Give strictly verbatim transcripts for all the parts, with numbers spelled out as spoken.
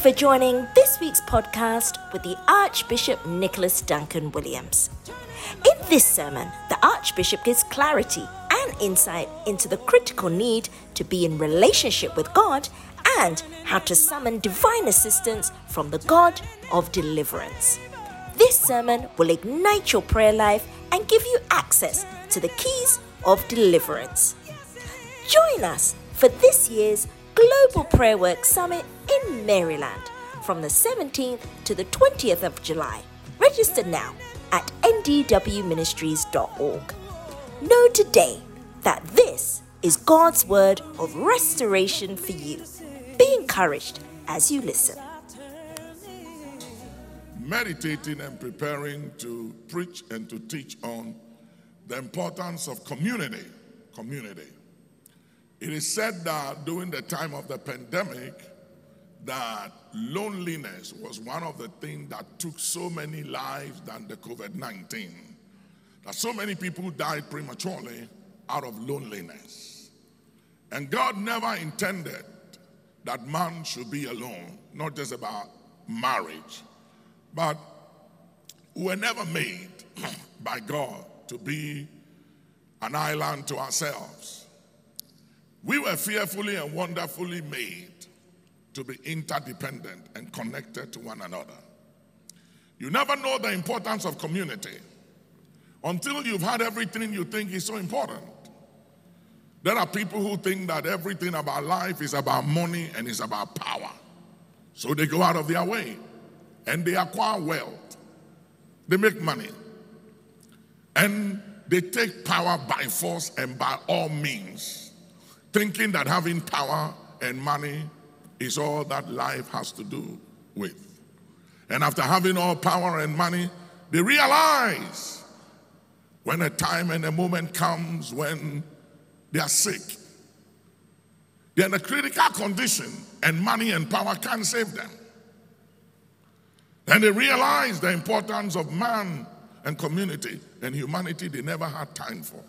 for joining this week's podcast with the Archbishop Nicholas Duncan Williams. In this sermon, the Archbishop gives clarity and insight into the critical need to be in relationship with God and how to summon divine assistance from the God of deliverance. This sermon will ignite your prayer life and give you access to the keys of deliverance. Join us for this year's Global Prayer Work Summit in Maryland from the seventeenth to the twentieth of July. Register now at n d w ministries dot org. Know today that this is God's word of restoration for you. Be encouraged as you listen. Meditating and preparing to preach and to teach on the importance of community. Community. It is said that during the time of the pandemic, that loneliness was one of the things that took so many lives than the covid nineteen. That so many people died prematurely out of loneliness. And God never intended that man should be alone, not just about marriage. But we were never made by God to be an island to ourselves. We were fearfully and wonderfully made to be interdependent and connected to one another. You never know the importance of community until you've had everything you think is so important. There are people who think that everything about life is about money and is about power. So they go out of their way and they acquire wealth. They make money. And they take power by force and by all means, thinking that having power and money is all that life has to do with. And after having all power and money, they realize when a time and a moment comes when they are sick, they're in a critical condition and money and power can't save them. And they realize the importance of man and community and humanity they never had time for.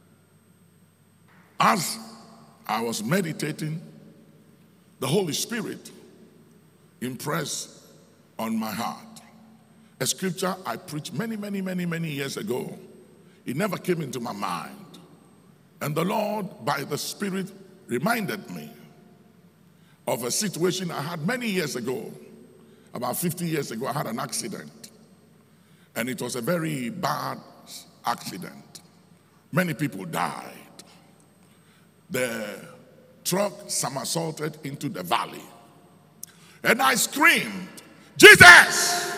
As I was meditating, the Holy Spirit impressed on my heart a scripture I preached many, many, many, many years ago. It never came into my mind. And the Lord, by the Spirit, reminded me of a situation I had many years ago. About fifty years ago, I had an accident. And it was a very bad accident. Many people died. The truck somersaulted into the valley. And I screamed, Jesus!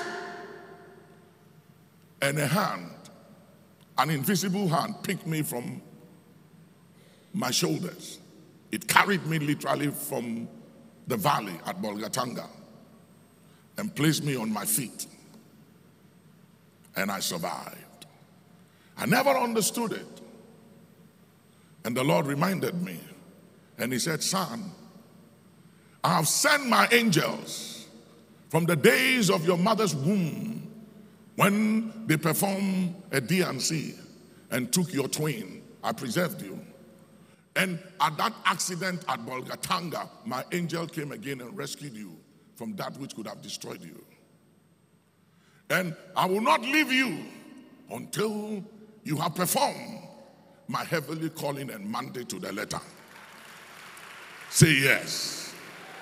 And a hand, an invisible hand, picked me from my shoulders. It carried me literally from the valley at Bolgatanga and placed me on my feet. And I survived. I never understood it. And the Lord reminded me, and he said, son, I have sent my angels from the days of your mother's womb when they performed a D and C and took your twin. I preserved you. And at that accident at Bolgatanga, my angel came again and rescued you from that which could have destroyed you. And I will not leave you until you have performed my heavenly calling and mandate to the letter. Say yes.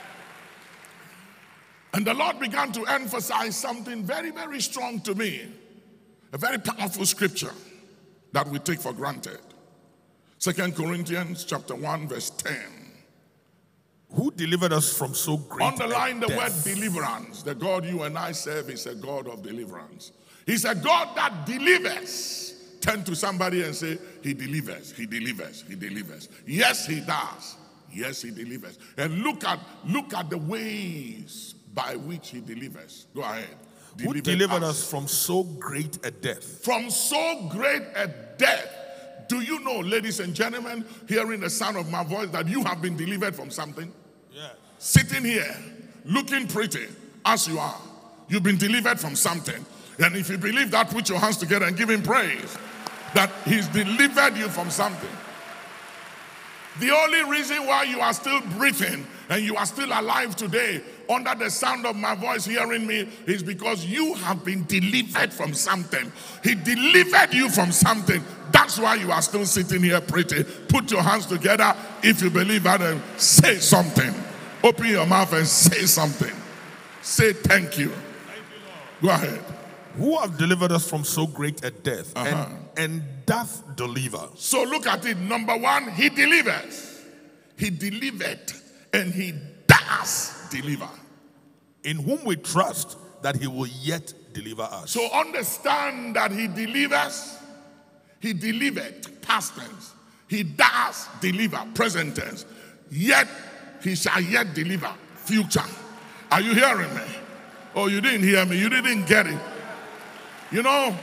And the Lord began to emphasize something very, very strong to me. A very powerful scripture that we take for granted. Second Corinthians chapter one, verse ten. Who delivered us from so great Underline the death. word deliverance. The God you and I serve is a God of deliverance. He's a God that delivers. Turn to somebody and say, he delivers, he delivers, he delivers. Yes, he does. Yes, he delivers. And look at look at the ways by which he delivers. Go ahead. Who delivered us from so great a death. From so great a death. Do you know, ladies and gentlemen, hearing the sound of my voice, that you have been delivered from something? Yeah. Sitting here, looking pretty as you are. You've been delivered from something. And if you believe that, put your hands together and give him praise. That he's delivered you from something. The only reason why you are still breathing and you are still alive today, under the sound of my voice hearing me is because you have been delivered from something. He delivered you from something. That's why you are still sitting here pretty. Put your hands together if you believe that and say something. Open your mouth and say something. Say thank you. Thank you, Lord. Go ahead. Who have delivered us from so great a death, uh-huh. and, and doth deliver. So look at it. Number one, he delivers. He delivered and he does deliver. In whom we trust that he will yet deliver us. So understand that he delivers. He delivered, past tense. He does deliver, present tense. Yet he shall yet deliver, future. Are you hearing me? Oh, you didn't hear me. You didn't get it. You know,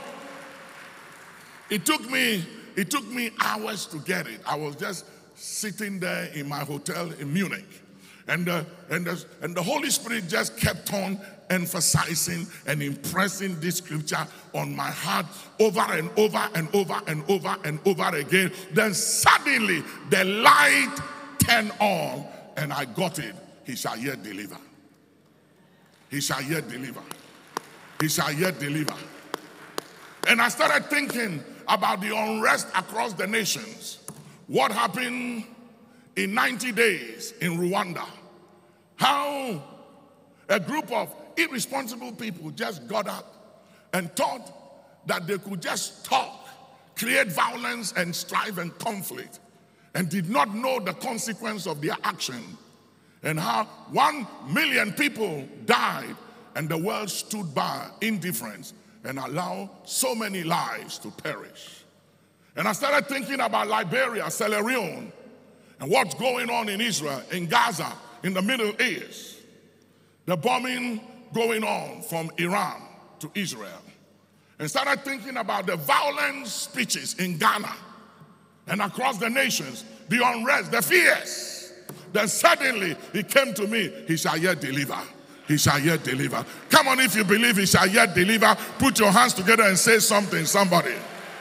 it took me, it took me hours to get it. I was just sitting there in my hotel in Munich. And the, and, the, and the Holy Spirit just kept on emphasizing and impressing this scripture on my heart over and over and over and over and over again. Then suddenly the light turned on and I got it. He shall yet deliver. He shall yet deliver. He shall yet deliver. And I started thinking about the unrest across the nations. What happened in ninety days in Rwanda? How a group of irresponsible people just got up and thought that they could just talk, create violence and strife and conflict, and did not know the consequence of their action. And how one million people died and the world stood by indifference and allowed so many lives to perish. And I started thinking about Liberia, Sierra Leone, and what's going on in Israel, in Gaza, in the Middle East. The bombing going on from Iran to Israel. And started thinking about the violent speeches in Ghana and across the nations, the unrest, the fears. Then suddenly it came to me, he shall yet deliver. He shall yet deliver. Come on, if you believe he shall yet deliver, put your hands together and say something, somebody.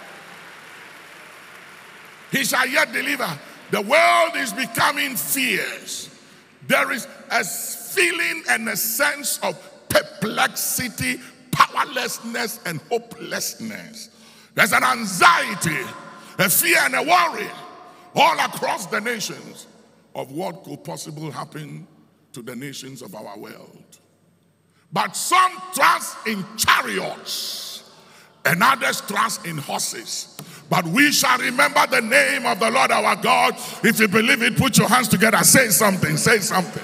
He shall yet deliver. The world is becoming fierce. There is a feeling and a sense of perplexity, powerlessness, and hopelessness. There's an anxiety, a fear, and a worry all across the nations of what could possibly happen to the nations of our world. But some trust in chariots and others trust in horses. But we shall remember the name of the Lord our God. If you believe it, put your hands together. Say something. Say something.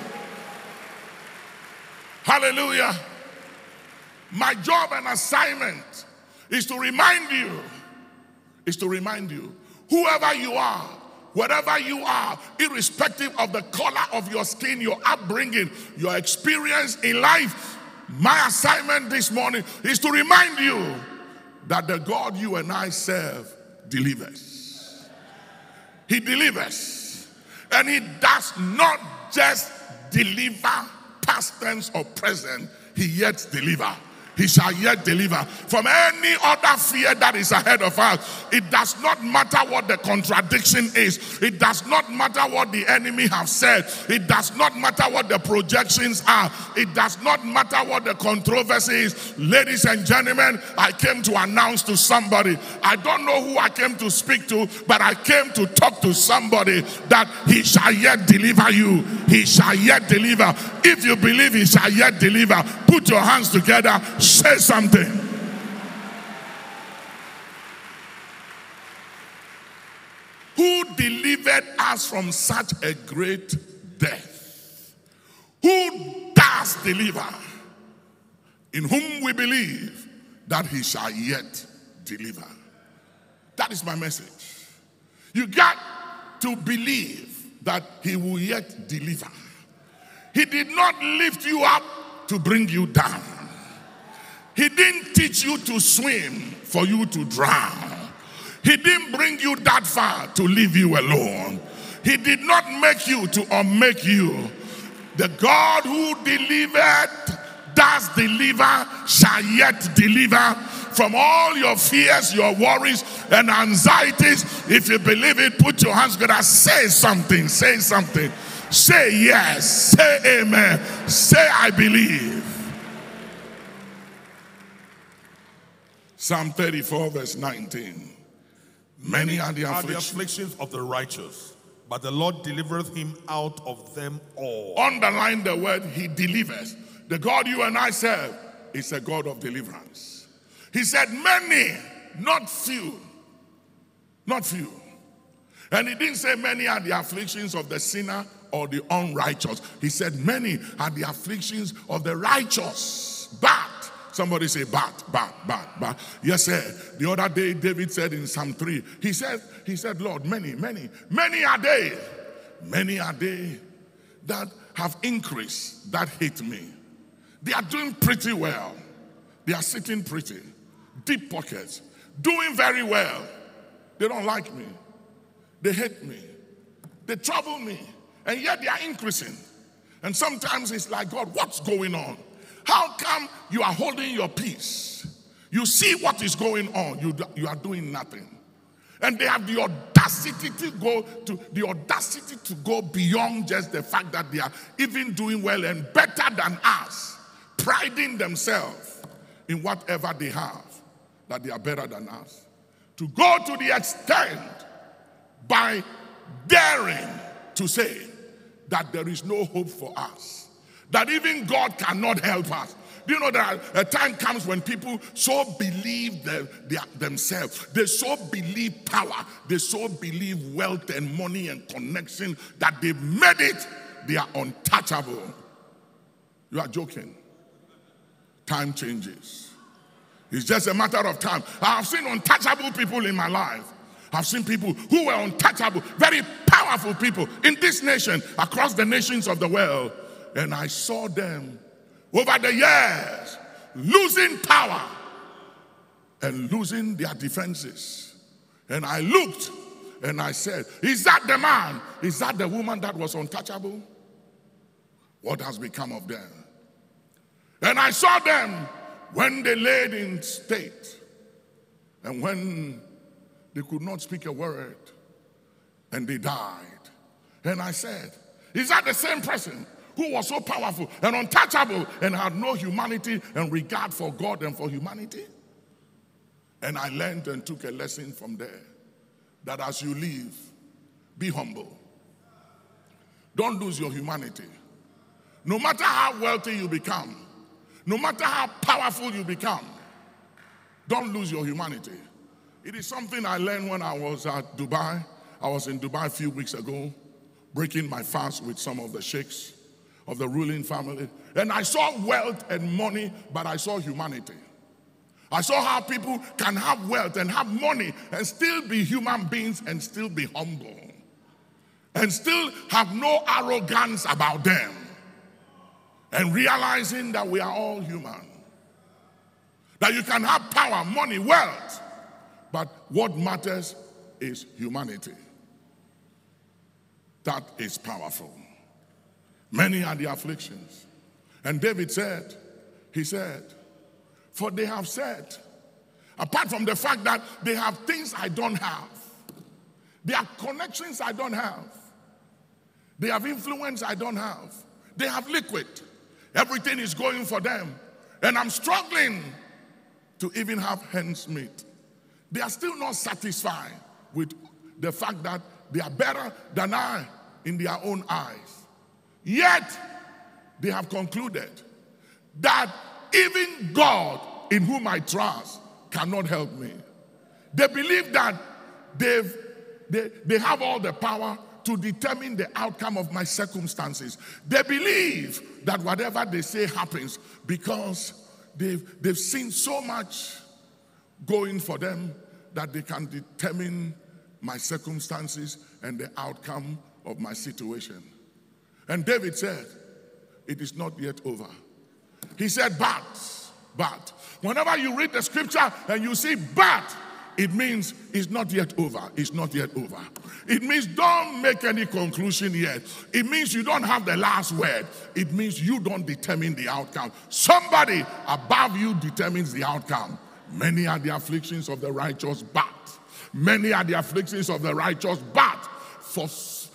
Hallelujah. My job and assignment is to remind you, is to remind you, whoever you are, wherever you are, irrespective of the color of your skin, your upbringing, your experience in life, my assignment this morning is to remind you that the God you and I serve delivers. He delivers. And he does not just deliver past tense or present, he yet delivers. He shall yet deliver from any other fear that is ahead of us. It does not matter what the contradiction is. It does not matter what the enemy have said. It does not matter what the projections are. It does not matter what the controversy is. Ladies and gentlemen, I came to announce to somebody. I don't know who I came to speak to, but I came to talk to somebody that he shall yet deliver you. He shall yet deliver. If you believe he shall yet deliver, put your hands together. Say something. Who delivered us from such a great death? Who does deliver? In whom we believe that he shall yet deliver. That is my message. You got to believe that he will yet deliver. He did not lift you up to bring you down. He didn't teach you to swim for you to drown. He didn't bring you that far to leave you alone. He did not make you to unmake you. The God who delivered, does deliver, shall yet deliver from all your fears, your worries, and anxieties. If you believe it, put your hands together. Say something. Say something. Say yes. Say amen. Say I believe. Psalm thirty-four verse nineteen. Many are the are the afflictions. afflictions of the righteous, but the Lord delivereth him out of them all. Underline the word he delivers. The God you and I serve is a God of deliverance. He said many, not few. Not few. And he didn't say many are the afflictions of the sinner or the unrighteous. He said many are the afflictions of the righteous. But, somebody say but, but, but, but. Yes, sir. The other day David said in Psalm three, he said, he said, Lord, many, many, many are they. Many are they that have increased, that hate me. They are doing pretty well. They are sitting pretty. Deep pockets. Doing very well. They don't like me. They hate me. They trouble me. And yet they are increasing. And sometimes it's like, God, what's going on? How come you are holding your peace? You see what is going on. You, you are doing nothing. And they have the audacity to go to the audacity to go beyond just the fact that they are even doing well and better than us, priding themselves in whatever they have, that they are better than us. To go to the extent by daring to say that there is no hope for us, that even God cannot help us. Do you know that a time comes when people so believe their, their, themselves, they so believe power, they so believe wealth and money and connection that they've made it, they are untouchable. You are joking. Time changes. It's just a matter of time. I've seen untouchable people in my life. I've seen people who were untouchable, very powerful people in this nation, across the nations of the world. And I saw them over the years losing power and losing their defenses. And I looked and I said, is that the man? Is that the woman that was untouchable? What has become of them? And I saw them when they laid in state and when they could not speak a word and they died. And I said, is that the same person who was so powerful and untouchable and had no humanity and regard for God and for humanity? And I learned and took a lesson from there, that as you live, be humble. Don't lose your humanity. No matter how wealthy you become, no matter how powerful you become, don't lose your humanity. It is something I learned when I was at Dubai. I was in Dubai a few weeks ago, breaking my fast with some of the sheikhs of the ruling family. And I saw wealth and money, but I saw humanity. I saw how people can have wealth and have money and still be human beings and still be humble. And still have no arrogance about them. And realizing that we are all human. That you can have power, money, wealth. But what matters is humanity. That is powerful. Many are the afflictions. And David said, he said, for they have said, apart from the fact that they have things I don't have, they have connections I don't have, they have influence I don't have, they have liquid. Everything is going for them. And I'm struggling to even have ends meet. They are still not satisfied with the fact that they are better than I in their own eyes. Yet, they have concluded that even God, in whom I trust, cannot help me. They believe that they've, they, they have all the power to determine the outcome of my circumstances. They believe that whatever they say happens because they've, they've seen so much going for them that they can determine my circumstances and the outcome of my situation. And David said, it is not yet over. He said, but, but. Whenever you read the scripture and you see but, it means it's not yet over. It's not yet over. It means don't make any conclusion yet. It means you don't have the last word. It means you don't determine the outcome. Somebody above you determines the outcome. Many are the afflictions of the righteous, but. Many are the afflictions of the righteous, but. For,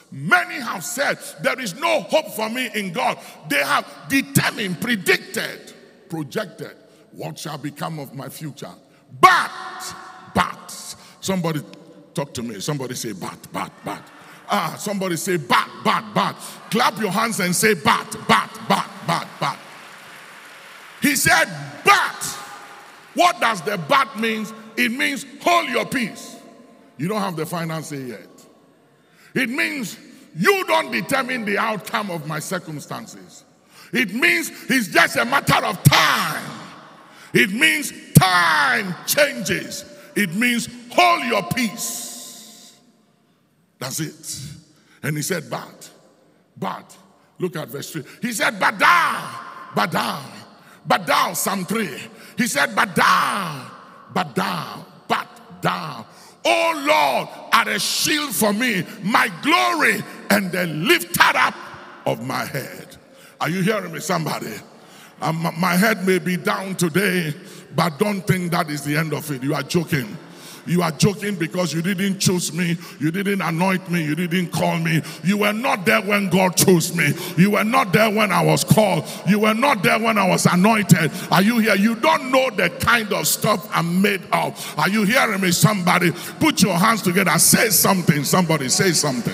Many have said, there is no hope for me in God. They have determined, predicted, projected what shall become of my future. But, but, somebody talk to me. Somebody say, but, but, but. Ah, somebody say, but, but, but. Clap your hands and say, but, but, but, but, but. He said, but. What does the but mean? It means hold your peace. You don't have the final say yet. It means you don't determine the outcome of my circumstances. It means it's just a matter of time. It means time changes. It means hold your peace. That's it. And he said, but, but, look at verse three. He said, but thou, but thou, but thou, Psalm three. He said, but thou, but thou, but thou, O Lord, art a shield for me, my glory, and the lifter up of my head. Are you hearing me, somebody? Um, my head may be down today, but don't think that is the end of it. You are joking. You are joking because you didn't choose me. You didn't anoint me. You didn't call me. You were not there when God chose me. You were not there when I was called. You were not there when I was anointed. Are you here? You don't know the kind of stuff I'm made of. Are you hearing me, somebody? Put your hands together. Say something. Somebody say something.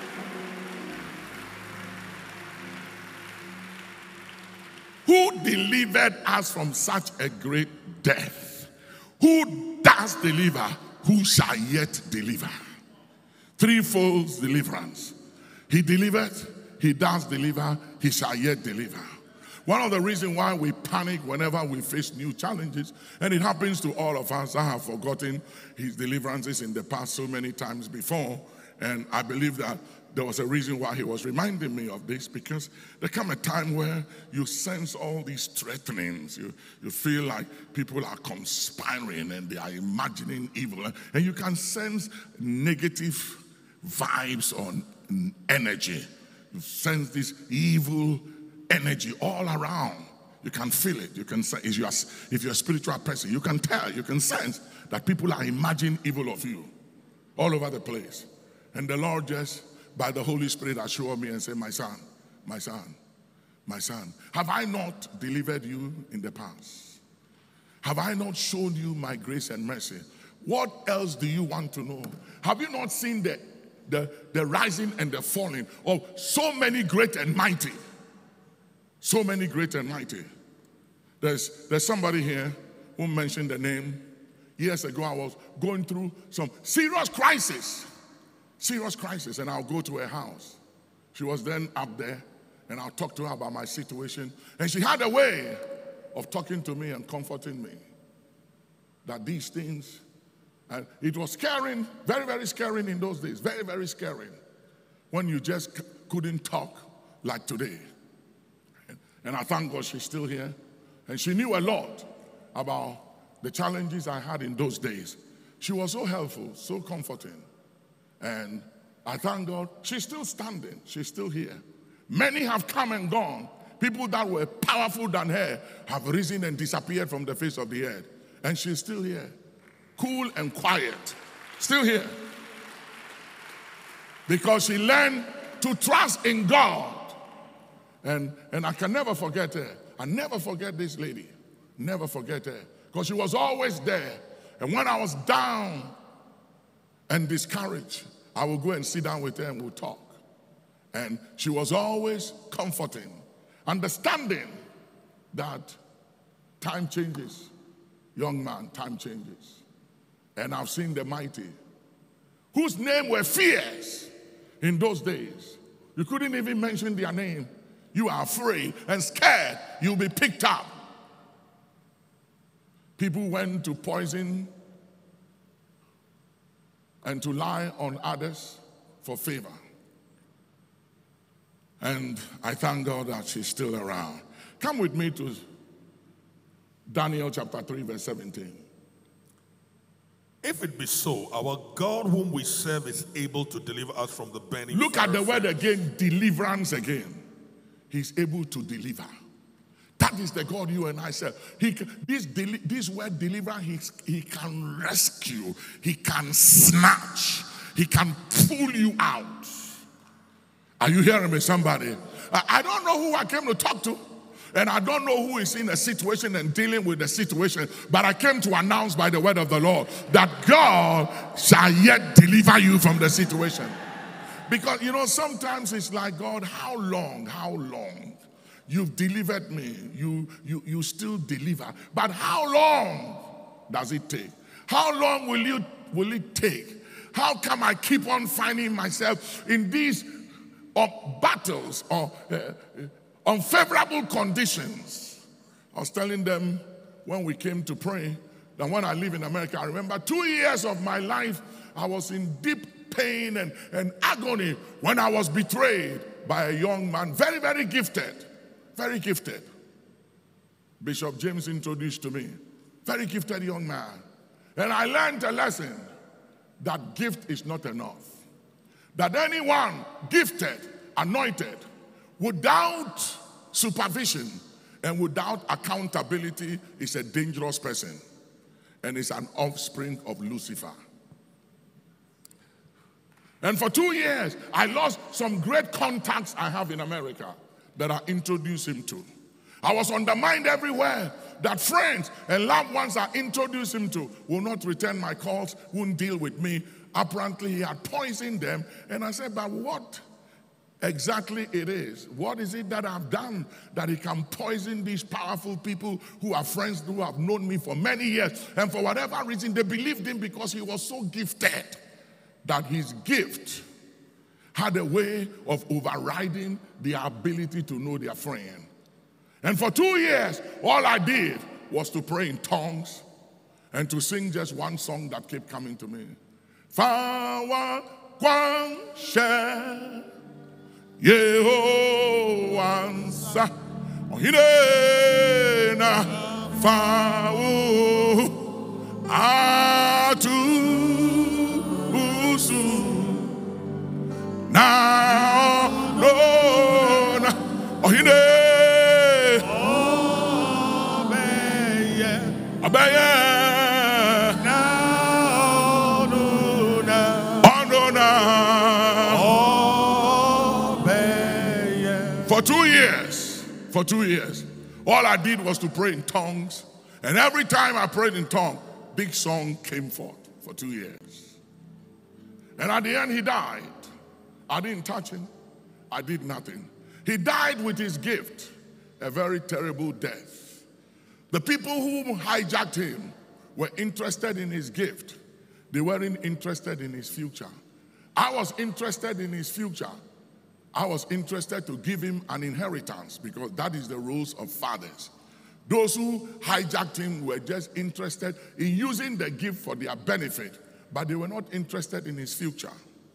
Who delivered us from such a great death? Who does deliver? Who shall yet deliver? Threefold deliverance. He delivered, he does deliver, he shall yet deliver. One of the reasons why we panic whenever we face new challenges, and it happens to all of us. I have forgotten his deliverances in the past so many times before, and I believe that there was a reason why he was reminding me of this, because there come a time where you sense all these threatenings. You, you feel like people are conspiring and they are imagining evil. And you can sense negative vibes on energy. You sense this evil energy all around. You can feel it. You can sense, if you're, if you're a spiritual person, you can tell, you can sense that people are imagining evil of you all over the place. And the Lord just, by the Holy Spirit, assured me and said, my son, my son, my son, have I not delivered you in the past? Have I not shown you my grace and mercy? What else do you want to know? Have you not seen the, the, the rising and the falling of so many great and mighty? So many great and mighty. There's, there's somebody here who mentioned the name. Years ago, I was going through some serious crisis. Serious crisis, and I'll go to her house. She was then up there, and I'll talk to her about my situation. And she had a way of talking to me and comforting me. That these things, and it was scaring, very, very scaring in those days. Very, very scaring. When you just c- couldn't talk like today. And, and I thank God she's still here. And she knew a lot about the challenges I had in those days. She was so helpful, so comforting. And I thank God she's still standing. She's still here. Many have come and gone. People that were powerful than her have risen and disappeared from the face of the earth. And she's still here. Cool and quiet. Still here. Because she learned to trust in God. And, and I can never forget her. I never forget this lady. Never forget her. Because she was always there. And when I was down and discouraged, I would go and sit down with her and we'll talk. And she was always comforting, understanding that time changes. Young man, time changes. And I've seen the mighty, whose name were fierce in those days. You couldn't even mention their name. You are afraid and scared you'll be picked up. People went to poison and to lie on others for favor. And I thank God that she's still around. Come with me to Daniel chapter three, verse seventeen. If it be so, our God whom we serve is able to deliver us from the burning. Look at the word again, deliverance again. He's able to deliver. That is the God you and I serve. He, this, this word deliver, he, he can rescue. He can snatch. He can pull you out. Are you hearing me, somebody? I, I don't know who I came to talk to. And I don't know who is in a situation and dealing with the situation, but I came to announce by the word of the Lord that God shall yet deliver you from the situation. Because, you know, sometimes it's like, God, how long, how long? You've delivered me. You, you, you still deliver. But how long does it take? How long will you will it take? How come I keep on finding myself in these uh, battles or uh, unfavorable conditions? I was telling them when we came to pray that when I live in America, I remember two years of my life, I was in deep pain and, and agony when I was betrayed by a young man, very, very gifted, very gifted. Bishop James introduced to me, very gifted young man. And I learned a lesson that gift is not enough. That anyone gifted, anointed, without supervision and without accountability is a dangerous person and is an offspring of Lucifer. And for two years, I lost some great contacts I have in America that I introduced him to. I was undermined everywhere that friends and loved ones I introduced him to will not return my calls, won't deal with me. Apparently, he had poisoned them. And I said, but what exactly it is? What is it that I've done that he can poison these powerful people who are friends who have known me for many years? And for whatever reason, they believed him because he was so gifted that his gift had a way of overriding their ability to know their friend. And for two years, all I did was to pray in tongues and to sing just one song that kept coming to me. Fawa Kwang She Yehowansa Ohidena Fawo Atu Usu Now No Ohidena Abaya now no na oh no na for two years for two years all I did was to pray in tongues, and every time I prayed in tongues, big song came forth for two years. And at the end he died. I didn't touch him. I did nothing. He died with his gift, a very terrible death. The people who hijacked him were interested in his gift. They weren't interested in his future. I was interested in his future. I was interested to give him an inheritance because that is the rules of fathers. Those who hijacked him were just interested in using the gift for their benefit, but they were not interested in his future.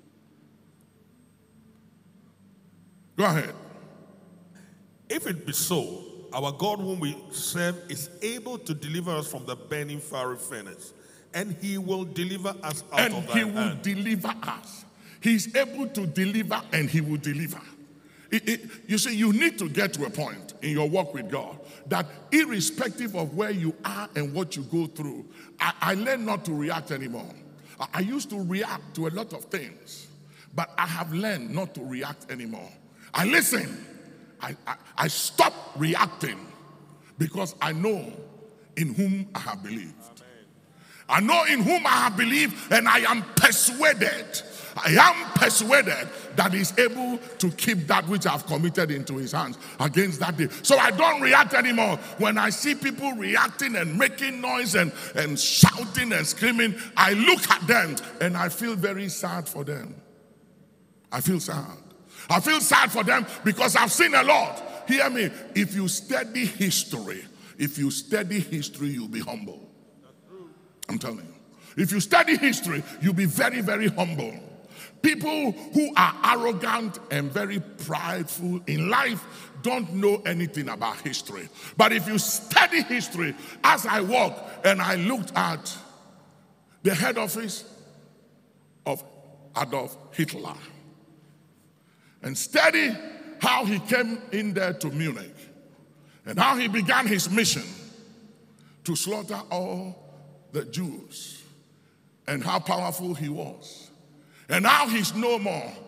Go ahead. If it be so, our God whom we serve is able to deliver us from the burning fiery furnace, and he will deliver us out and of he thy will hand. deliver us. He's able to deliver and he will deliver. It, it, you see, you need to get to a point in your walk with God that irrespective of where you are and what you go through, I, I learned not to react anymore. I, I used to react to a lot of things, but I have learned not to react anymore. I listen. I, I, I stop reacting because I know in whom I have believed. Amen. I know in whom I have believed, and I am persuaded, I am persuaded that he's able to keep that which I've committed into his hands against that day. So I don't react anymore. When I see people reacting and making noise and, and shouting and screaming, I look at them and I feel very sad for them. I feel sad. I feel sad for them because I've seen a lot. Hear me. If you study history, if you study history, you'll be humble. I'm telling you. If you study history, you'll be very, very humble. People who are arrogant and very prideful in life don't know anything about history. But if you study history, as I walked and I looked at the head office of Adolf Hitler, and study how he came in there to Munich and how he began his mission to slaughter all the Jews and how powerful he was and how he's no more.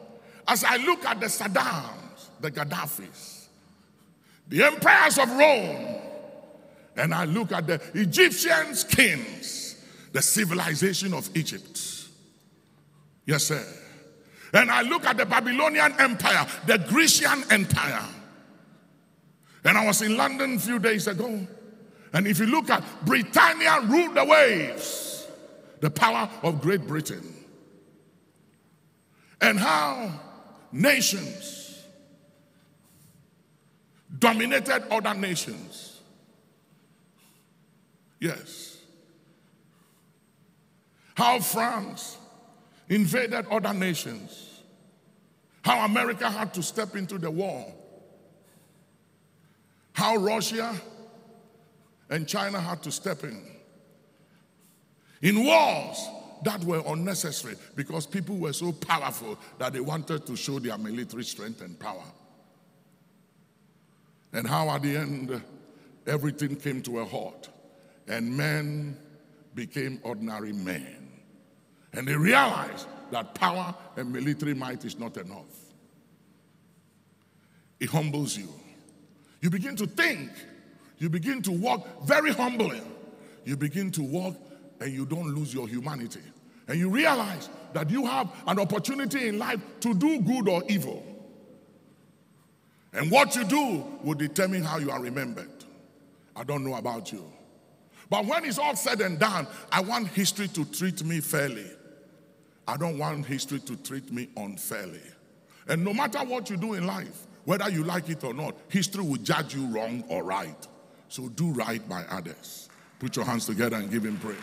as I look at the Saddams, the Gaddafis, the empires of Rome, and I look at the Egyptian kings, the civilization of Egypt. Yes, sir. And I look at the Babylonian Empire, the Grecian Empire. And I was in London a few days ago. And if you look at Britannia ruled the waves, the power of Great Britain. And how nations dominated other nations. Yes. How France invaded other nations. How America had to step into the war. How Russia and China had to step in. In wars that were unnecessary because people were so powerful that they wanted to show their military strength and power. And how at the end, everything came to a halt and men became ordinary men. And they realized that power and military might is not enough. It humbles you. You begin to think. You begin to walk very humbly. You begin to walk and you don't lose your humanity. And you realize that you have an opportunity in life to do good or evil. And what you do will determine how you are remembered. I don't know about you. But when it's all said and done, I want history to treat me fairly. I don't want history to treat me unfairly. And no matter what you do in life, whether you like it or not, history will judge you wrong or right. So do right by others. Put your hands together and give him praise.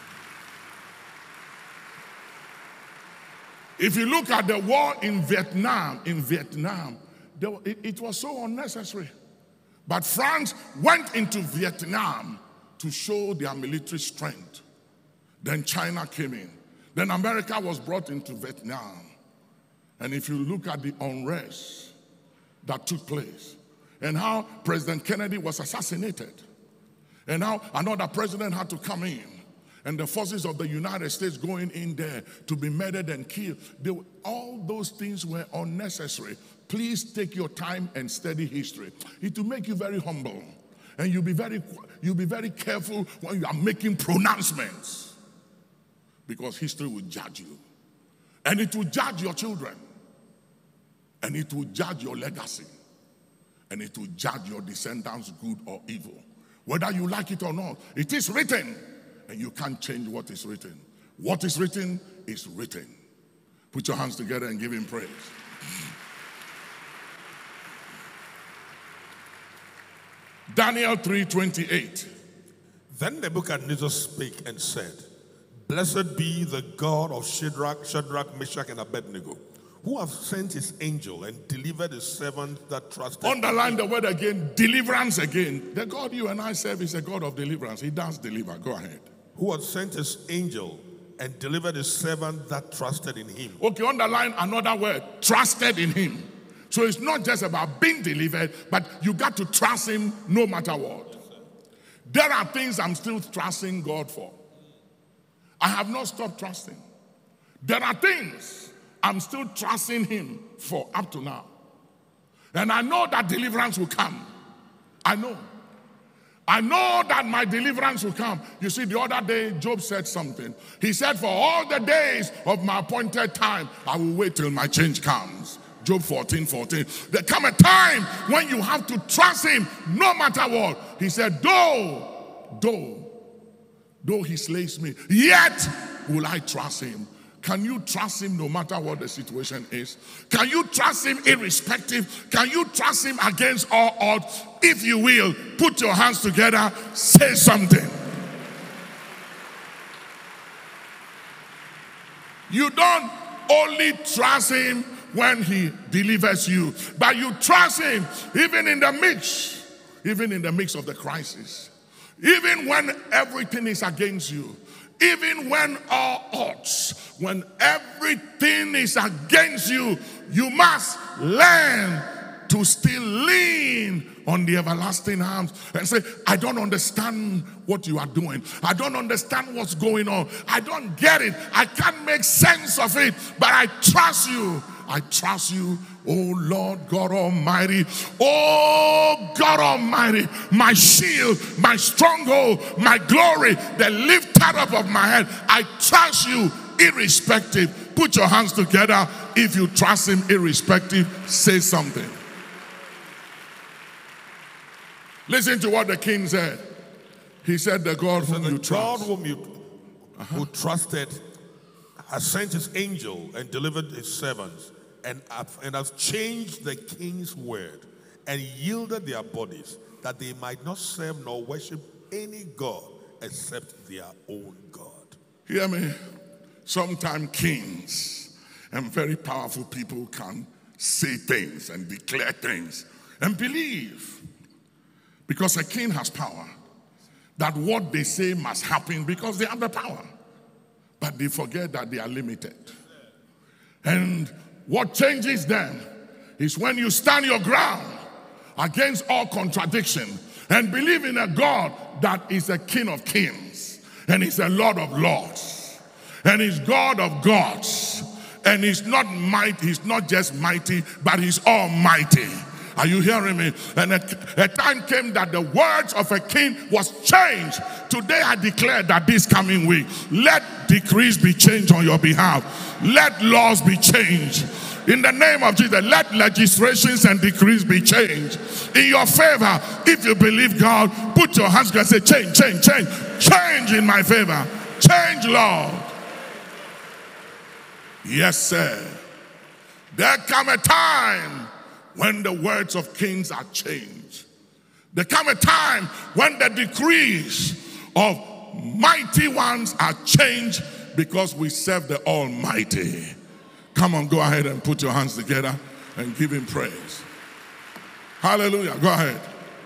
If you look at the war in Vietnam, in Vietnam, it, it was so unnecessary. But France went into Vietnam to show their military strength. Then China came in. Then America was brought into Vietnam. And if you look at the unrest that took place, and how President Kennedy was assassinated, and how another president had to come in, and the forces of the United States going in there to be murdered and killed, they, all those things were unnecessary. Please take your time and study history. It will make you very humble, and you'll be very, you'll be very careful when you are making pronouncements, because history will judge you, and it will judge your children, and it will judge your legacy, and it will judge your descendants, good or evil. Whether you like it or not, it is written, and you can't change what is written. What is written is written. Put your hands together and give him praise. Daniel three twenty-eight. Then Nebuchadnezzar spake and said, Blessed be the God of Shadrach, Shadrach, Meshach, and Abednego, who have sent his angel and delivered his servant that trusted. Underline the word again, deliverance again. The God you and I serve is a God of deliverance. He does deliver. Go ahead. Who had sent his angel and delivered his servant that trusted in him. Okay, underline another word, trusted in him. So it's not just about being delivered, but you got to trust him no matter what. There are things I'm still trusting God for. I have not stopped trusting. There are things I'm still trusting him for up to now. And I know that deliverance will come. I know. I know that my deliverance will come. You see, the other day, Job said something. He said, for all the days of my appointed time, I will wait till my change comes. Job fourteen fourteen. There come a time when you have to trust him no matter what. He said, though, though, though he slays me, yet will I trust him. Can you trust him no matter what the situation is? Can you trust him irrespective? Can you trust him against all odds? If you will, put your hands together, say something. You don't only trust him when he delivers you, but you trust him even in the midst, even in the midst of the crisis, even when everything is against you. Even when all odds, when everything is against you, you must learn to still lean on the everlasting arms and say, I don't understand what you are doing. I don't understand what's going on. I don't get it. I can't make sense of it, but I trust you. I trust you, oh Lord God Almighty. Oh God Almighty, my shield, my stronghold, my glory, the lifter up of my head. I trust you irrespective. Put your hands together. If you trust him irrespective, say something. Listen to what the king said. He said, the God whom the you God trust. whom you uh-huh. who trusted has sent his angel and delivered his servants and, and has changed the king's word and yielded their bodies that they might not serve nor worship any God except their own God. Hear me? Sometimes kings and very powerful people can say things and declare things and believe, because a king has power, that what they say must happen because they have the power. But they forget that they are limited. And what changes them is when you stand your ground against all contradiction and believe in a God that is a King of kings and is a Lord of lords and is God of gods, and he's not mighty, he's not just mighty, but he's almighty. Are you hearing me? And a, a time came that the words of a king was changed. Today I declare that this coming week, let decrees be changed on your behalf. Let laws be changed. In the name of Jesus, let legislations and decrees be changed in your favor. If you believe God, put your hands together and say, change, change, change, change in my favor. Change, Lord. Yes, sir. There come a time when the words of kings are changed. There come a time when the decrees of mighty ones are changed because we serve the Almighty. Come on, go ahead and put your hands together and give him praise. Hallelujah. Go ahead.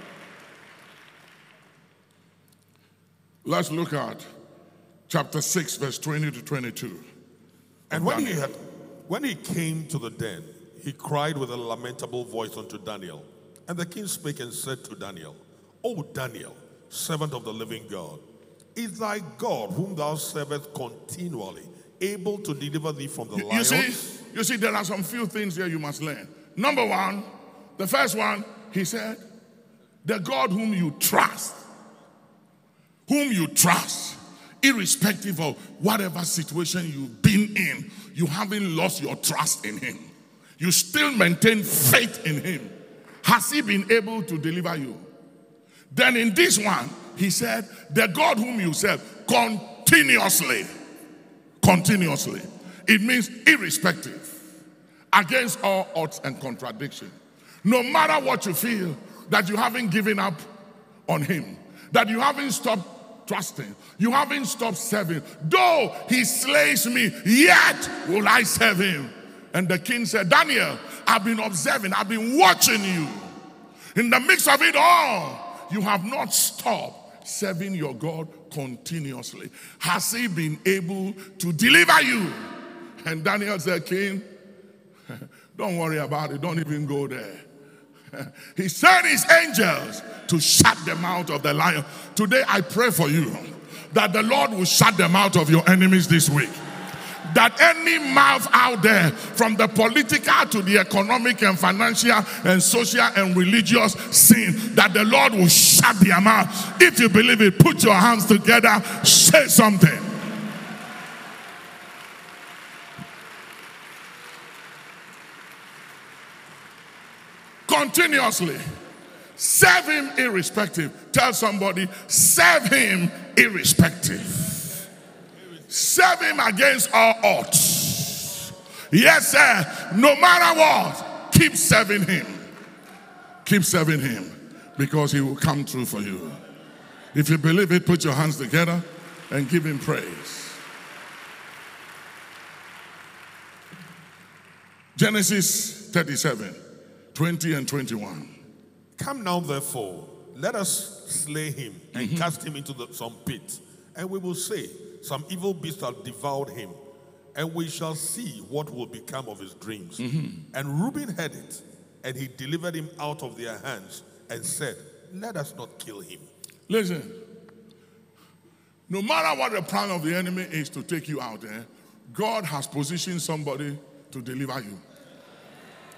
Let's look at chapter six, verse twenty to twenty-two. And when he, had, when he came to the den, he cried with a lamentable voice unto Daniel. And the king spake and said to Daniel, O Daniel, servant of the living God, is thy God, whom thou servest continually, able to deliver thee from the lions? You see, you see, there are some few things here you must learn. Number one, the first one, he said, the God whom you trust, whom you trust, irrespective of whatever situation you've been in, you haven't lost your trust in him. You still maintain faith in him. Has he been able to deliver you? Then in this one, he said, the God whom you serve continuously, continuously. It means irrespective, against all odds and contradiction. No matter what you feel, that you haven't given up on him, that you haven't stopped trusting, you haven't stopped serving. Though he slays me, yet will I serve him. And the king said, Daniel, I've been observing, I've been watching you. In the midst of it all, you have not stopped serving your God continuously. Has he been able to deliver you? And Daniel said, King, don't worry about it, don't even go there. He sent his angels to shut the mouth of the lion. Today I pray for you that the Lord will shut the mouth of your enemies this week. That any mouth out there, from the political to the economic and financial and social and religious sin, that the Lord will shut their mouth. If you believe it, put your hands together, say something. Continuously. Serve him irrespective. Tell somebody, serve him irrespective. Serve him against all odds. Yes, sir. No matter what, keep serving him. Keep serving him, because he will come through for you. If you believe it, put your hands together and give him praise. Genesis thirty-seven, twenty and twenty-one. Come now, therefore, let us slay him and mm-hmm. cast him into the, some pit, and we will say, some evil beast have devoured him, and we shall see what will become of his dreams. Mm-hmm. And Reuben heard it, and he delivered him out of their hands and said, let us not kill him. Listen, no matter what the plan of the enemy is to take you out there, God has positioned somebody to deliver you.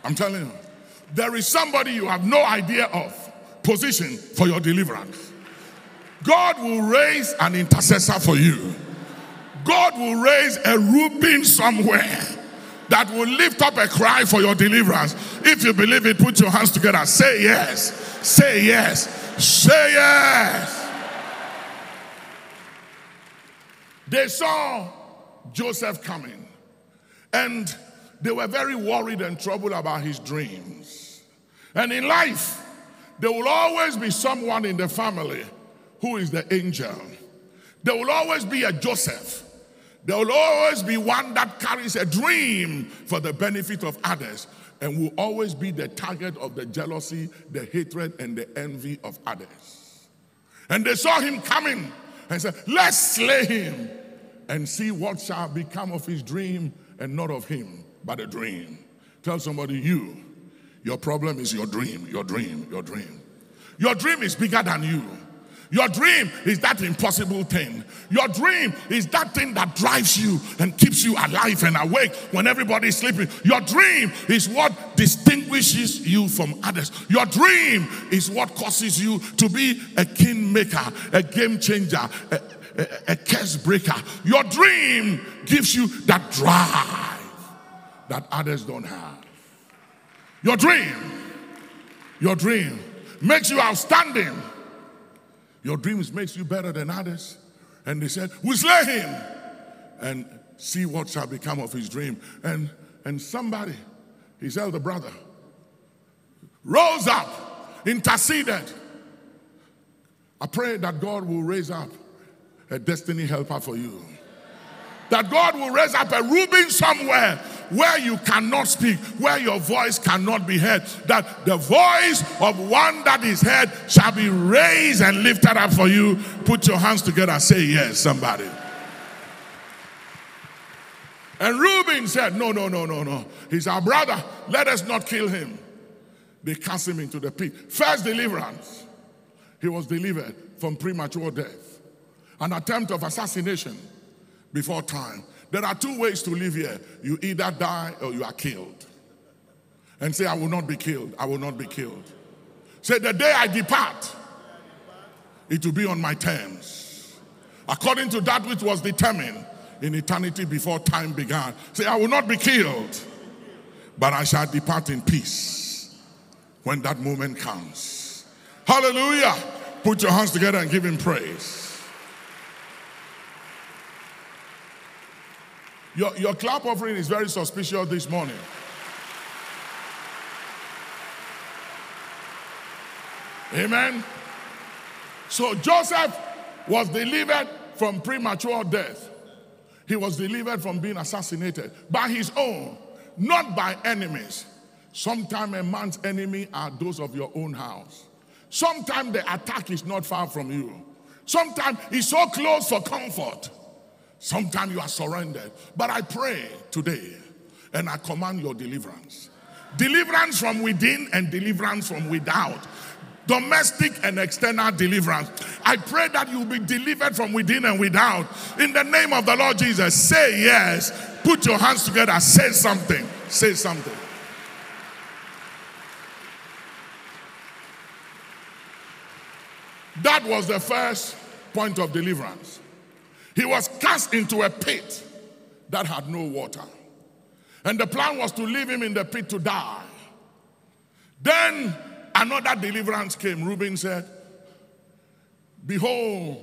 I'm telling you, there is somebody you have no idea of position for your deliverance. God will raise an intercessor for you. God will raise a Reuben somewhere that will lift up a cry for your deliverance. If you believe it, put your hands together. Say yes. Say yes. Say yes. They saw Joseph coming, and they were very worried and troubled about his dreams. And in life, there will always be someone in the family who is the angel. There will always be a Joseph. There will always be one that carries a dream for the benefit of others and will always be the target of the jealousy, the hatred, and the envy of others. And they saw him coming and said, let's slay him and see what shall become of his dream, and not of him, but a dream. Tell somebody, you, your problem is your dream, your dream, your dream. Your dream is bigger than you. Your dream is that impossible thing. Your dream is that thing that drives you and keeps you alive and awake when everybody is sleeping. Your dream is what distinguishes you from others. Your dream is what causes you to be a kingmaker, a game changer, a, a, a curse breaker. Your dream gives you that drive that others don't have. Your dream, your dream makes you outstanding. Your dreams makes you better than others. And they said, we slay him and see what shall become of his dream. And, and somebody, his elder brother, rose up, interceded. I pray that God will raise up a destiny helper for you. That God will raise up a Reuben somewhere where you cannot speak, where your voice cannot be heard. That the voice of one that is heard shall be raised and lifted up for you. Put your hands together. Say yes, somebody. And Reuben said, no, no, no, no, no. He's our brother. Let us not kill him. They cast him into the pit. First deliverance. He was delivered from premature death. An attempt of assassination before time. There are two ways to live here. You either die or you are killed. And say, I will not be killed. I will not be killed. Say, the day I depart, it will be on my terms, according to that which was determined in eternity before time began. Say, I will not be killed, but I shall depart in peace when that moment comes. Hallelujah. Put your hands together and give him praise. Your, your clap offering is very suspicious this morning. Amen. So Joseph was delivered from premature death. He was delivered from being assassinated by his own, not by enemies. Sometimes a man's enemy are those of your own house. Sometimes the attack is not far from you. Sometimes it's so close for comfort. Sometimes you are surrendered. But I pray today and I command your deliverance. Deliverance from within and deliverance from without. Domestic and external deliverance. I pray that you will be delivered from within and without. In the name of the Lord Jesus, say yes. Put your hands together. Say something. Say something. That was the first point of deliverance. He was cast into a pit that had no water. And the plan was to leave him in the pit to die. Then another deliverance came. Reuben said, behold,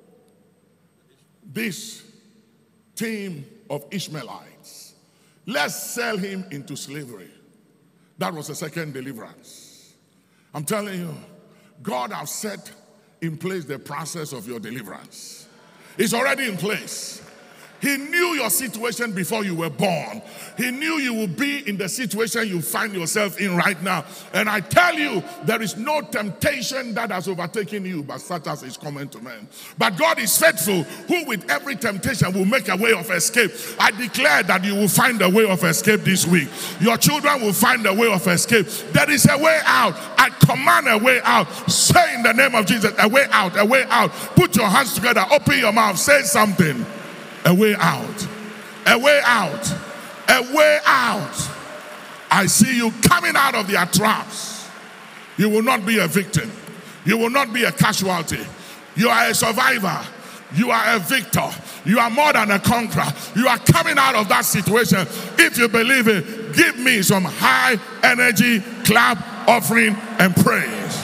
this team of Ishmaelites. Let's sell him into slavery. That was the second deliverance. I'm telling you, God has set in place the process of your deliverance. It's already in place. He knew your situation before you were born. He knew you would be in the situation you find yourself in right now. And I tell you, there is no temptation that has overtaken you, but such as is common to men. But God is faithful, who with every temptation will make a way of escape. I declare that you will find a way of escape this week. Your children will find a way of escape. There is a way out. I command a way out. Say in the name of Jesus, a way out, a way out. Put your hands together, open your mouth, say something. A way out, a way out, a way out, I see you coming out of their traps. You will not be a victim. You will not be a casualty. You are a survivor. You are a victor. You are more than a conqueror. You are coming out of that situation. If you believe it, give me some high energy clap, offering, and praise.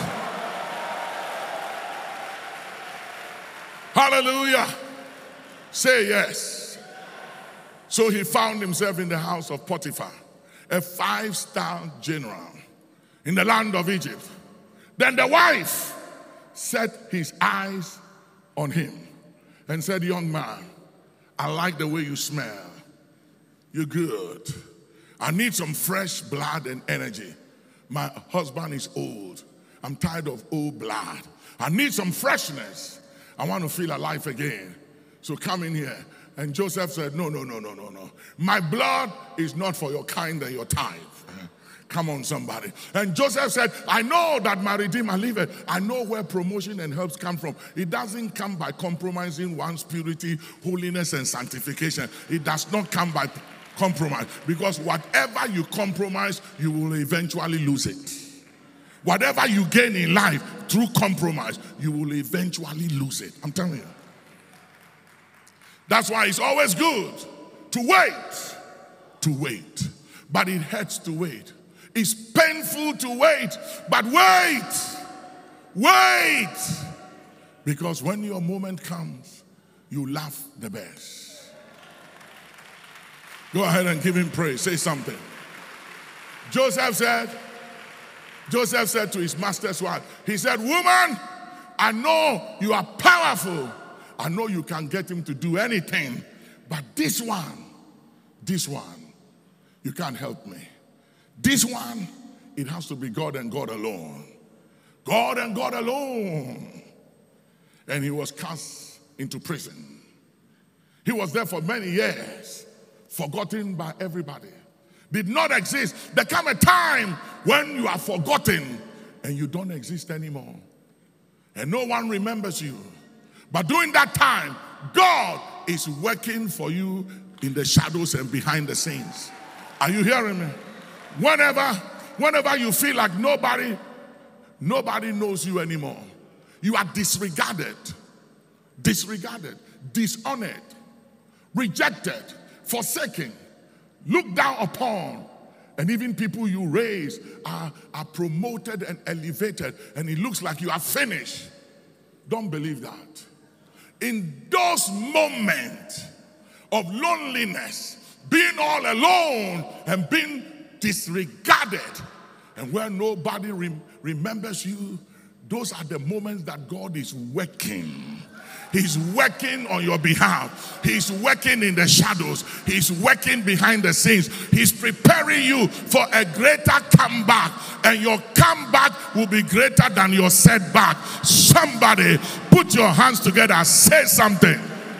Hallelujah. Say yes. So he found himself in the house of Potiphar, a five-star general in the land of Egypt. Then the wife set his eyes on him and said, young man, I like the way you smell. You're good. I need some fresh blood and energy. My husband is old. I'm tired of old blood. I need some freshness. I want to feel alive again. So come in here. And Joseph said, no, no, no, no, no, no. My blood is not for your kind and your type. Come on, somebody. And Joseph said, I know that my Redeemer liveth. I know where promotion and helps come from. It doesn't come by compromising one's purity, holiness, and sanctification. It does not come by compromise. Because whatever you compromise, you will eventually lose it. Whatever you gain in life through compromise, you will eventually lose it. I'm telling you. That's why it's always good to wait. To wait. But it hurts to wait. It's painful to wait, but wait, wait. Because when your moment comes, you laugh the best. Go ahead and give him praise. Say something. Joseph said, Joseph said to his master's wife, he said, woman, I know you are powerful. I know you can get him to do anything. But this one, this one, you can't help me. This one, it has to be God and God alone. God and God alone. And he was cast into prison. He was there for many years, forgotten by everybody. Did not exist. There come a time when you are forgotten and you don't exist anymore. And no one remembers you. But during that time, God is working for you in the shadows and behind the scenes. Are you hearing me? Whenever, whenever you feel like nobody, nobody knows you anymore, you are disregarded, disregarded, dishonored, rejected, forsaken, looked down upon, and even people you raise are, are promoted and elevated, and it looks like you are finished. Don't believe that. In those moments of loneliness, being all alone and being disregarded, and where nobody rem- remembers you, those are the moments that God is working. He's working on your behalf. He's working in the shadows. He's working behind the scenes. He's preparing you for a greater comeback, and your comeback will be greater than your setback. Somebody put your hands together, say something.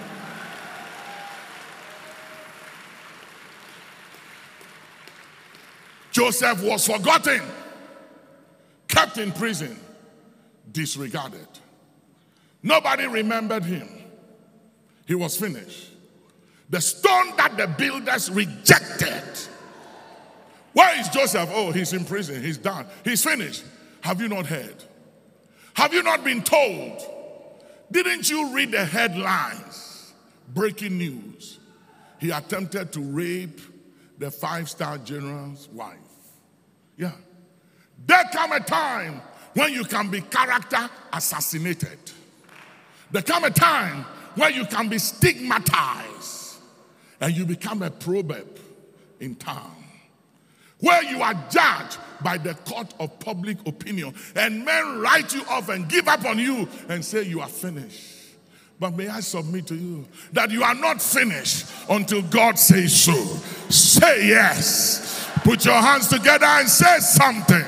Joseph was forgotten, kept in prison, disregarded. Nobody remembered him. He was finished. The stone that the builders rejected. Where is Joseph? Oh, he's in prison. He's done. He's finished. Have you not heard? Have you not been told? Didn't you read the headlines? Breaking news. He attempted to rape the five-star general's wife. Yeah. There come a time when you can be character assassinated. There come a time when you can be stigmatized and you become a proverb in town. Where you are judged by the court of public opinion and men write you off and give up on you and say you are finished. But may I submit to you that you are not finished until God says so. Say yes. Put your hands together and say something.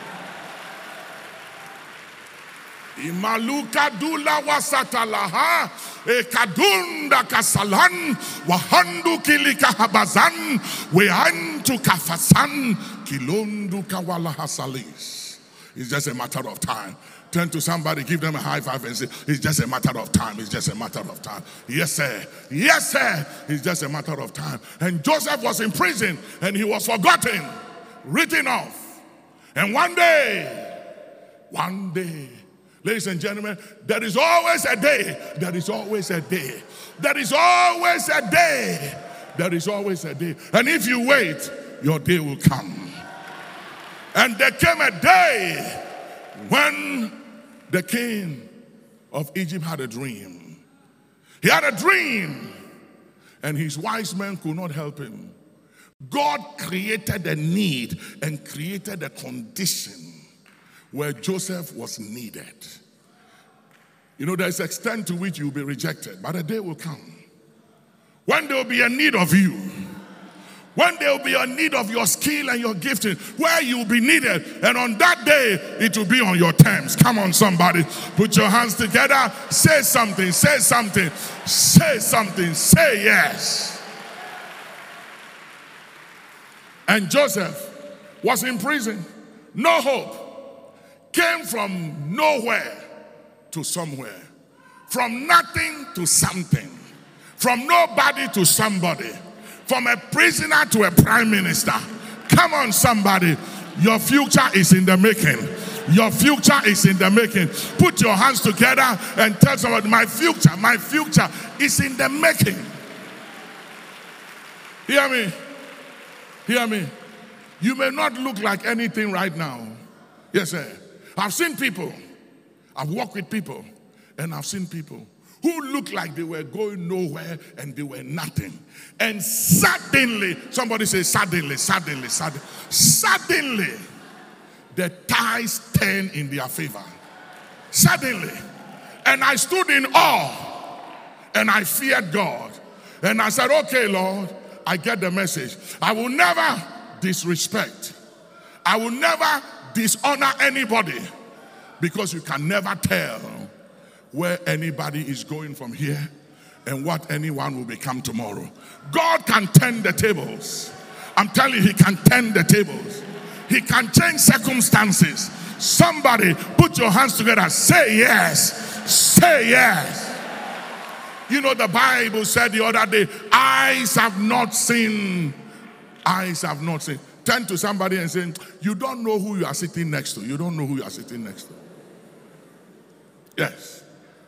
Imaluka dula wasatalaha ekadunda kasalan wahandu kilika habazan weantu kafasan kilondu kawala hasalis. It's just a matter of time. Turn to somebody, give them a high five and say, it's just a matter of time. It's just a matter of time. Yes, sir. Yes, sir. It's just a matter of time. And Joseph was in prison and he was forgotten. written off. And one day, one day, ladies and gentlemen, there is always a day. There is always a day. There is always a day. There is always a day. And if you wait, your day will come. And there came a day when the king of Egypt had a dream. He had a dream, and his wise men could not help him. God created a need and created a condition where Joseph was needed. You know, there's an extent to which you'll be rejected, but a day will come when there will be a need of you, when there will be a need of your skill and your gifting, where you'll be needed, and on that day, it will be on your terms. Come on, somebody. Put your hands together. Say something, say something, say something, say yes. And Joseph was in prison. No hope. Came from nowhere to somewhere. From nothing to something. From nobody to somebody. From a prisoner to a prime minister. Come on, somebody. Your future is in the making. Your future is in the making. Put your hands together and tell somebody, my future, my future is in the making. Hear me. Hear me. You may not look like anything right now. Yes, sir. I've seen people. I've walked with people. And I've seen people who looked like they were going nowhere and they were nothing. And suddenly, somebody say suddenly, suddenly, suddenly, suddenly, the tides turned in their favor. Suddenly. And I stood in awe and I feared God. And I said, okay, Lord, I get the message. I will never disrespect. I will never dishonor anybody, because you can never tell where anybody is going from here and what anyone will become tomorrow. God can turn the tables. I'm telling you, he can turn the tables. He can change circumstances. Somebody put your hands together. Say yes. Say yes. You know, the Bible said the other day, eyes have not seen. Eyes have not seen. Turn to somebody and say, you don't know who you are sitting next to. You don't know who you are sitting next to. Yes.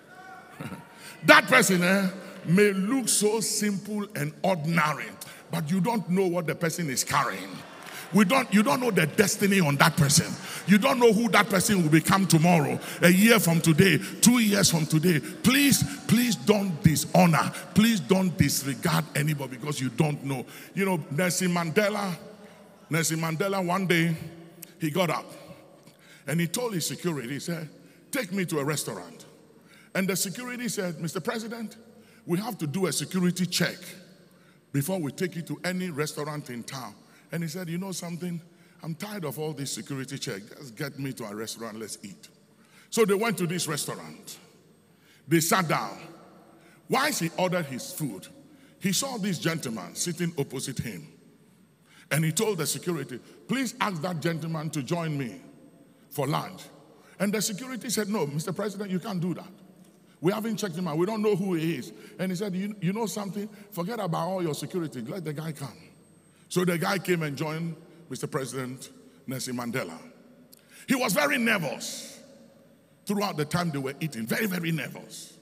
That person eh, may look so simple and ordinary, but you don't know what the person is carrying. We don't, you don't know the destiny on that person. You don't know who that person will become tomorrow, a year from today, two years from today. Please, please don't dishonor. Please don't disregard anybody, because you don't know. You know, Nelson Mandela, Nelson Mandela, one day, he got up and he told his security, he said, take me to a restaurant. And the security said, Mister President, we have to do a security check before we take you to any restaurant in town. And he said, you know something? I'm tired of all this security check. Just get me to a restaurant, let's eat. So they went to this restaurant. They sat down. Whilst he ordered his food, he saw this gentleman sitting opposite him. And he told the security, please ask that gentleman to join me for lunch. And the security said, no, Mister President, you can't do that. We haven't checked him out. We don't know who he is. And he said, you, you know something? Forget about all your security. Let the guy come. So the guy came and joined Mister President Nelson Mandela. He was very nervous throughout the time they were eating. Very, very nervous.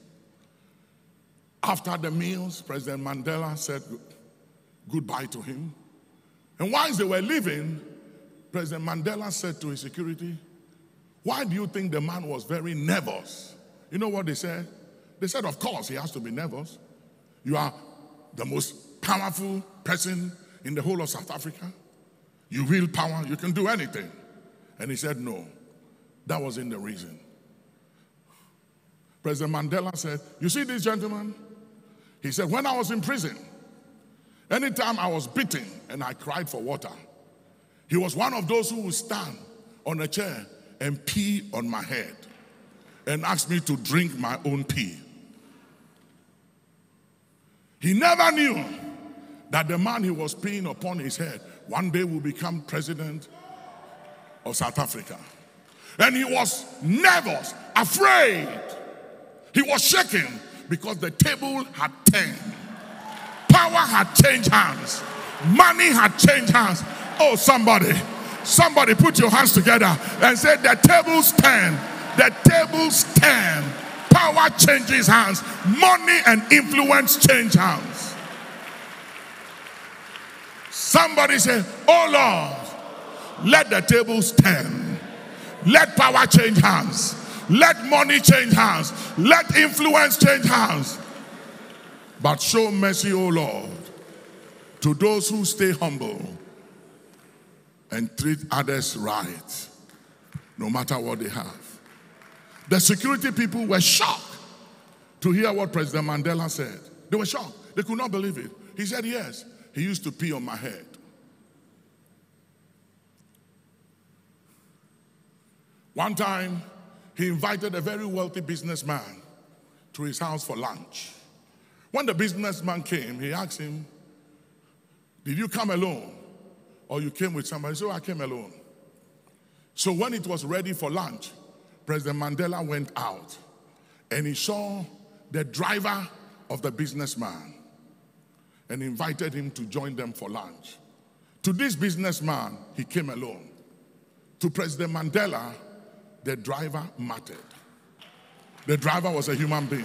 After the meals, President Mandela said goodbye to him. And whilst they were leaving, President Mandela said to his security, why do you think the man was very nervous? You know what they said? They said, of course, he has to be nervous. You are the most powerful person in the whole of South Africa. You wield power, you can do anything. And he said, no, that wasn't the reason. President Mandela said, you see this gentleman? He said, when I was in prison, anytime I was beaten and I cried for water, he was one of those who would stand on a chair and pee on my head and ask me to drink my own pee. He never knew that the man he was peeing upon his head one day will become president of South Africa. And he was nervous, afraid. He was shaking because the table had turned. Power had changed hands. Money had changed hands. Oh, somebody. Somebody put your hands together and say, the tables turn. The tables turn. Power changes hands. Money and influence change hands. Somebody say, oh Lord, let the tables turn. Let power change hands. Let money change hands. Let influence change hands. But show mercy, O Lord, to those who stay humble and treat others right, no matter what they have. The security people were shocked to hear what President Mandela said. They were shocked. They could not believe it. He said, yes, he used to pee on my head. One time, he invited a very wealthy businessman to his house for lunch. When the businessman came, he asked him, did you come alone? Or you came with somebody? He said, oh, I came alone. So when it was ready for lunch, President Mandela went out and he saw the driver of the businessman and invited him to join them for lunch. To this businessman, he came alone. To President Mandela, the driver mattered. The driver was a human being.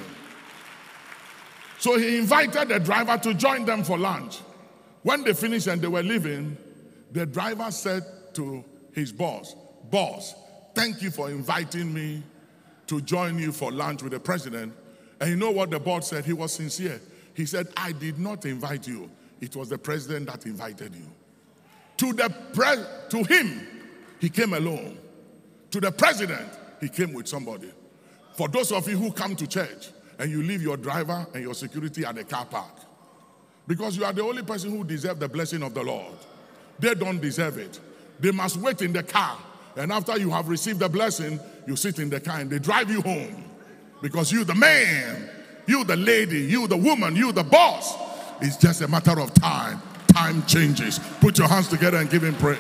So he invited the driver to join them for lunch. When they finished and they were leaving, the driver said to his boss, boss, thank you for inviting me to join you for lunch with the president. And you know what the boss said? He was sincere. He said, I did not invite you. It was the president that invited you. To the pre- to him, he came alone. To the president, he came with somebody. For those of you who come to church and you leave your driver and your security at the car park, because you are the only person who deserves the blessing of the Lord. They don't deserve it. They must wait in the car. And after you have received the blessing, you sit in the car and they drive you home. Because you the man, you the lady, you the woman, you the boss. It's just a matter of time. Time changes. Put your hands together and give him praise.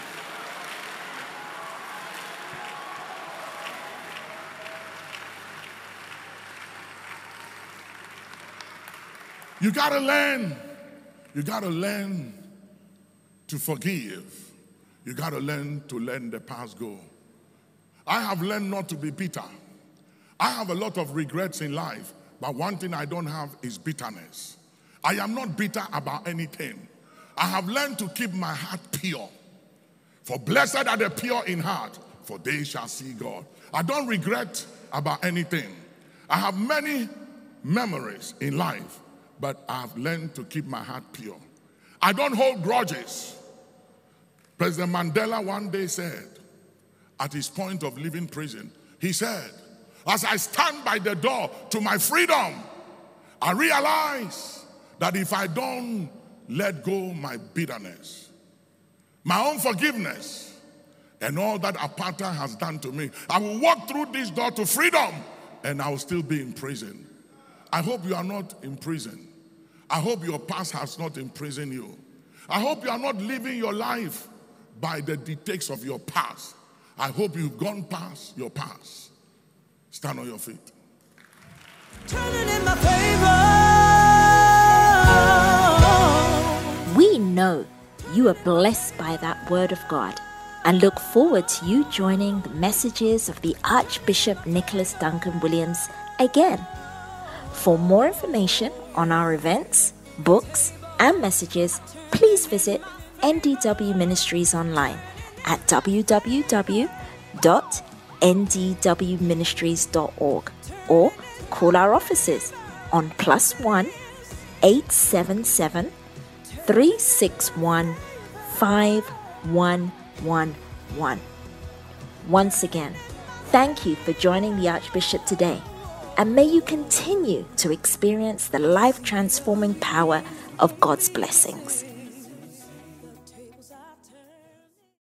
You gotta learn. You gotta learn to forgive. You gotta learn to let the past go. I have learned not to be bitter. I have a lot of regrets in life, but one thing I don't have is bitterness. I am not bitter about anything. I have learned to keep my heart pure. For blessed are the pure in heart, for they shall see God. I don't regret about anything. I have many memories in life, but I've learned to keep my heart pure. I don't hold grudges. President Mandela one day said, at his point of leaving prison, he said, as I stand by the door to my freedom, I realize that if I don't let go my bitterness, my own forgiveness, and all that apartheid has done to me, I will walk through this door to freedom and I will still be in prison. I hope you are not in prison. I hope your past has not imprisoned you. I hope you are not living your life by the dictates of your past. I hope you've gone past your past. Stand on your feet. Turn it in my favor. We know you are blessed by that word of God and look forward to you joining the messages of the Archbishop Nicholas Duncan Williams again. For more information on our events, books, and messages, please visit N D W Ministries online at w w w dot n d w ministries dot org or call our offices on plus one eight seven seven three six one five one one one. Once again, thank you for joining the Archbishop today. And may you continue to experience the life-transforming power of God's blessings.